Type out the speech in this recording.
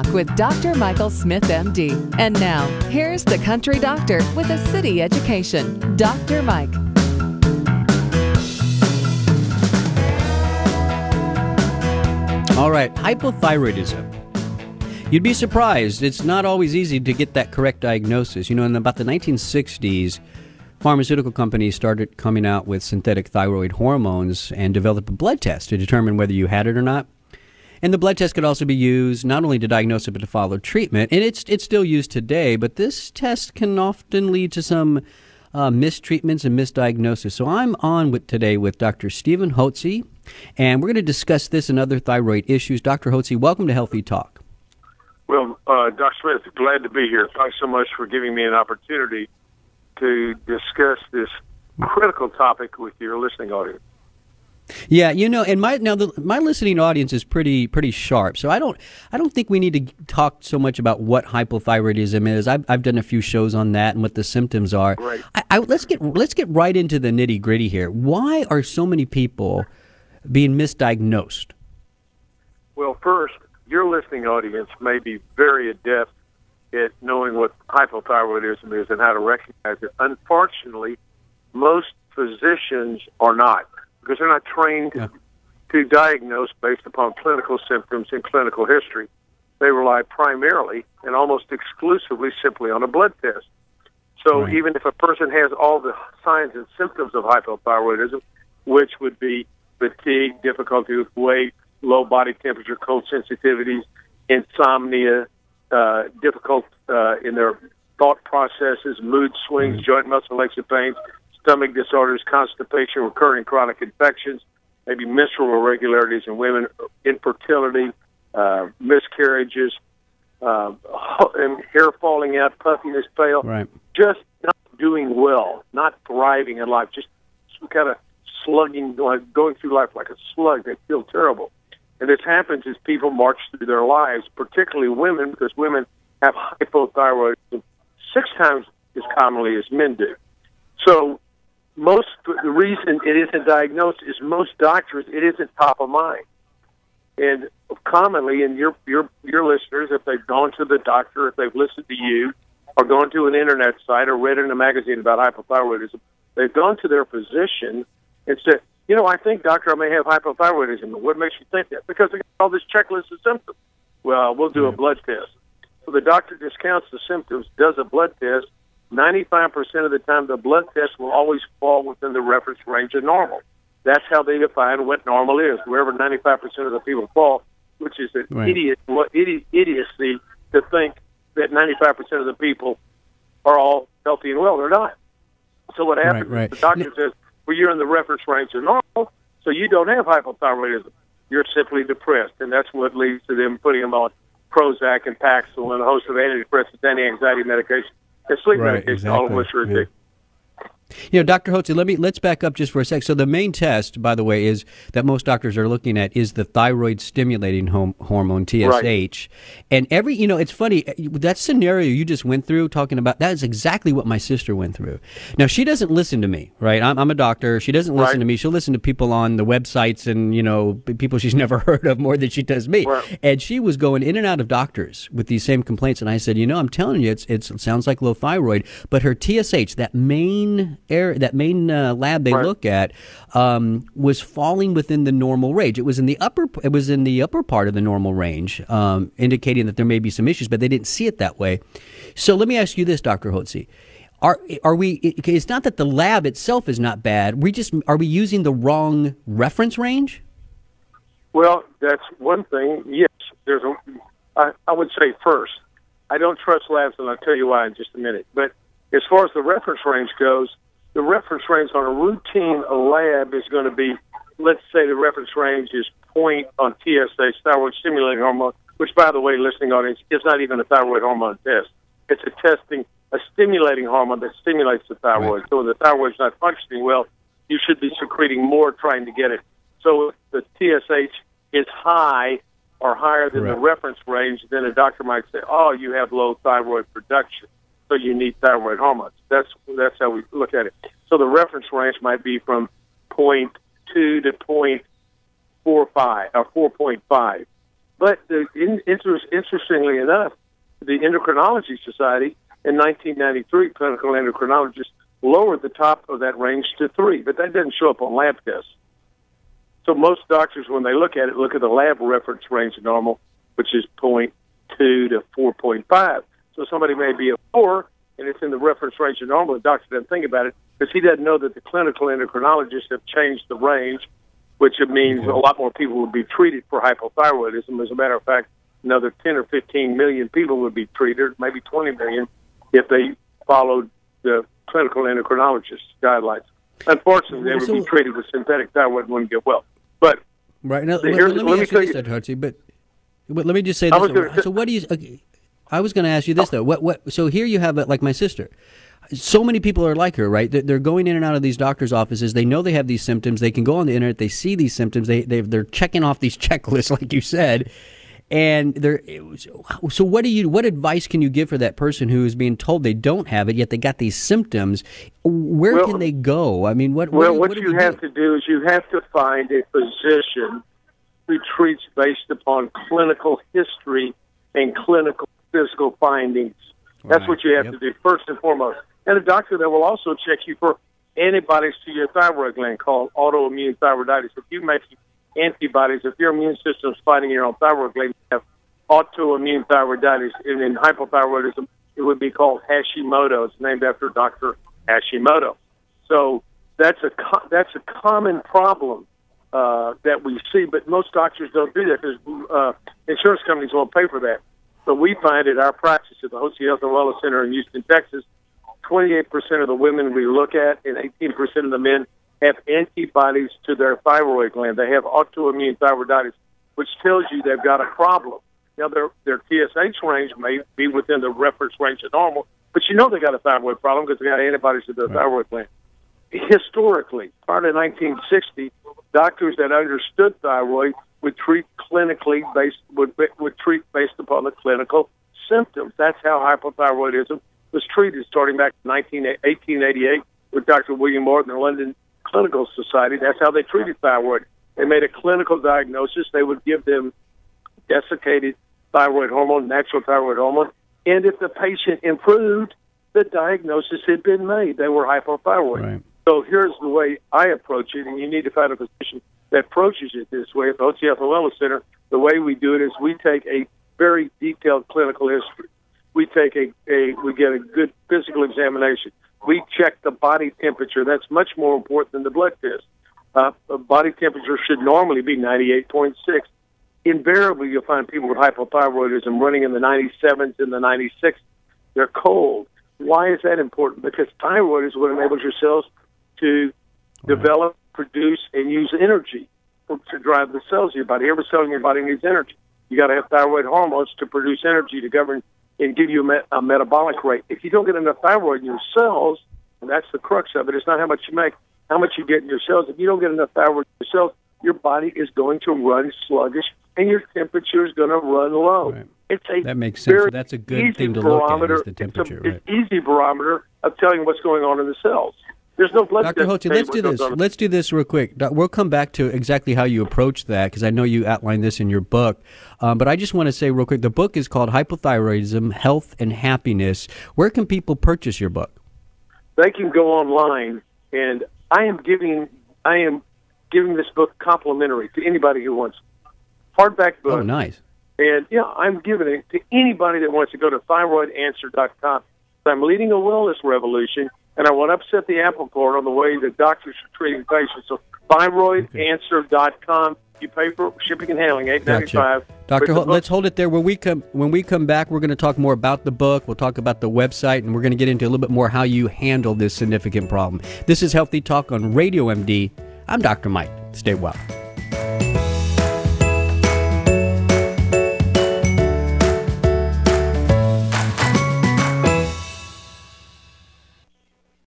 Talk with Dr. Michael Smith, MD. And now, here's the country doctor with a city education, Dr. Mike. All right, hypothyroidism. You'd be surprised. It's not always easy to get that correct diagnosis. You know, in about the 1960s, pharmaceutical companies started coming out with synthetic thyroid hormones and developed a blood test to determine whether you had it or not. And the blood test could also be used not only to diagnose it, but to follow treatment. And it's still used today, but this test can often lead to some mistreatments and misdiagnosis. So I'm on today with Dr. Stephen Hotze, and we're going to discuss this and other thyroid issues. Dr. Hotze, welcome to Healthy Talk. Well, Dr. Smith, glad to be here. Thanks so much for giving me an opportunity to discuss this critical topic with your listening audience. Yeah, you know, and my listening audience is pretty sharp, so I don't think we need to talk so much about what hypothyroidism is. I've done a few shows on that and what the symptoms are. Right. Let's get right into the nitty gritty here. Why are so many people being misdiagnosed? Well, first, your listening audience may be very adept at knowing what hypothyroidism is and how to recognize it. Unfortunately, most physicians are not, because they're not trained to diagnose based upon clinical symptoms and clinical history. They rely primarily and almost exclusively simply on a blood test. So even if a person has all the signs and symptoms of hypothyroidism, which would be fatigue, difficulty with weight, low body temperature, cold sensitivities, insomnia, difficult in their thought processes, mood swings, joint muscle aches and pains, stomach disorders, constipation, recurring chronic infections, maybe menstrual irregularities in women, infertility, miscarriages, and hair falling out, puffiness, pale, just not doing well, not thriving in life, just some kind of slugging, like going through life like a slug. They feel terrible. And this happens as people march through their lives, particularly women, because women have hypothyroidism 6 times as commonly as men do. So the reason it isn't diagnosed is most doctors, it isn't top of mind. And commonly, and your listeners, if they've gone to the doctor, if they've listened to you, or gone to an internet site or read in a magazine about hypothyroidism, they've gone to their physician and said, you know, I think, doctor, I may have hypothyroidism. What makes you think that? Because they got all this checklist of symptoms. Well, we'll do a blood test. So the doctor discounts the symptoms, does a blood test. 95% of the time, the blood test will always fall within the reference range of normal. That's how they define what normal is, wherever 95% of the people fall, which is an idiocy to think that 95% of the people are all healthy and well. They're not. So what happens is the doctor says, well, you're in the reference range of normal, so you don't have hypothyroidism. You're simply depressed, and that's what leads to them putting them on Prozac and Paxil and a host of antidepressants, anti-anxiety medication, and sleep medication, all of which are addictive. You know, Dr. Hotze, let's back up just for a sec. So the main test, by the way, is that most doctors are looking at is the thyroid stimulating hormone, TSH. And it's funny, that scenario you just went through talking about, that is exactly what my sister went through. Now, she doesn't listen to me, right? I'm a doctor. She doesn't listen to me. She'll listen to people on the websites and, you know, people she's never heard of more than she does me. Right. And she was going in and out of doctors with these same complaints. And I said, you know, I'm telling you, it sounds like low thyroid, but her TSH, that main lab they look at, was falling within the normal range. It was in the upper part of the normal range, indicating that there may be some issues, but they didn't see it that way. So let me ask you this, Dr. Hotze. Are we? It's not that the lab itself is not bad. Are we using the wrong reference range? Well, that's one thing. Yes, I would say first, I don't trust labs, and I'll tell you why in just a minute. But as far as the reference range goes, the reference range on a routine lab is going to be, let's say the reference range is point on TSH, thyroid stimulating hormone, which, by the way, listening audience, is not even a thyroid hormone test. It's a stimulating hormone that stimulates the thyroid. Right. So when the thyroid's not functioning well, you should be secreting more trying to get it. So if the TSH is high or higher than the reference range, then a doctor might say, oh, you have low thyroid production, so you need thyroid hormones. That's how we look at it. So the reference range might be from 0.2 to 0.45 or 4.5. But interestingly enough, the Endocrinology Society in 1993, clinical endocrinologists lowered the top of that range to 3, but that doesn't show up on lab tests. So most doctors, when they look at the lab reference range of normal, which is 0.2 to 4.5. So somebody may be a 4, and it's in the reference range of normal. The doctor doesn't think about it because he doesn't know that the clinical endocrinologists have changed the range, which means a lot more people would be treated for hypothyroidism. As a matter of fact, another 10 or 15 million people would be treated, maybe 20 million, if they followed the clinical endocrinologist guidelines. Unfortunately, they would be treated with synthetic thyroid and wouldn't get well. But right now, let me tell you, Hotze, but let me just say this. So what do you? I was going to ask you this though. What? So here you have it, like my sister. So many people are like her, right? They're going in and out of these doctors' offices. They know they have these symptoms. They can go on the internet. They see these symptoms. They're checking off these checklists, like you said. And so what advice can you give for that person who is being told they don't have it, yet they got these symptoms? Where can they go? I mean, what you have to do is you have to find a physician who treats based upon clinical history and clinical physical findings. That's what you have to do first and foremost. And a doctor that will also check you for antibodies to your thyroid gland called autoimmune thyroiditis. If you make antibodies, if your immune system is fighting your own thyroid gland, you have autoimmune thyroiditis. And in hypothyroidism, it would be called Hashimoto. It's named after Dr. Hashimoto. So that's a common problem that we see, but most doctors don't do that because insurance companies won't pay for that. But we find at our practice at the Hotze Health and Wellness Center in Houston, Texas, 28% of the women we look at and 18% of the men have antibodies to their thyroid gland. They have autoimmune thyroiditis, which tells you they've got a problem. Now, their TSH range may be within the reference range of normal, but you know they got a thyroid problem because they got antibodies to their thyroid gland. Historically, prior to 1960, doctors that understood thyroid would treat would treat based upon the clinical symptoms. That's how hypothyroidism was treated, starting back in 1888 with Dr. William Morton and the London Clinical Society. That's how they treated thyroid. They made a clinical diagnosis. They would give them desiccated thyroid hormone, natural thyroid hormone, and if the patient improved, the diagnosis had been made. They were hypothyroid. Right. So here's the way I approach it, and you need to find a physician that approaches it this way. At the Hotze Health and Wellness Center, the way we do it is we take a very detailed clinical history. We take we get a good physical examination. We check the body temperature. That's much more important than the blood test. Body temperature should normally be 98.6. Invariably, you'll find people with hypothyroidism running in the 97s and the 96. They're cold. Why is that important? Because thyroid is what enables your cells to develop, produce, and use energy to drive the cells of your body. Every cell in your body needs energy. You got to have thyroid hormones to produce energy to govern and give you a metabolic rate. If you don't get enough thyroid in your cells, and that's the crux of it, it's not how much you make, how much you get in your cells. If you don't get enough thyroid in your cells, your body is going to run sluggish, and your temperature is going to run low. Right. That makes sense. So that's a good thing to look at, is the temperature. It's an easy barometer of telling you what's going on in the cells. There's no blood Dr. Hotze, let's do this. Let's do this real quick. We'll come back to exactly how you approach that, because I know you outlined this in your book. But I just want to say real quick, the book is called Hypothyroidism, Health and Happiness. Where can people purchase your book? They can go online, and I am giving this book complimentary to anybody who wants hardback book. Oh, nice. And, I'm giving it to anybody that wants to go to thyroidanswer.com. I'm leading a wellness revolution, and I want to upset the apple cart on the way that doctors are treating patients. So thyroidanswer.com. You pay for shipping and handling, $8.95. Gotcha. Dr. Holt, let's hold it there. When we come back, we're going to talk more about the book. We'll talk about the website, and we're going to get into a little bit more how you handle this significant problem. This is Healthy Talk on Radio MD. I'm Dr. Mike. Stay well.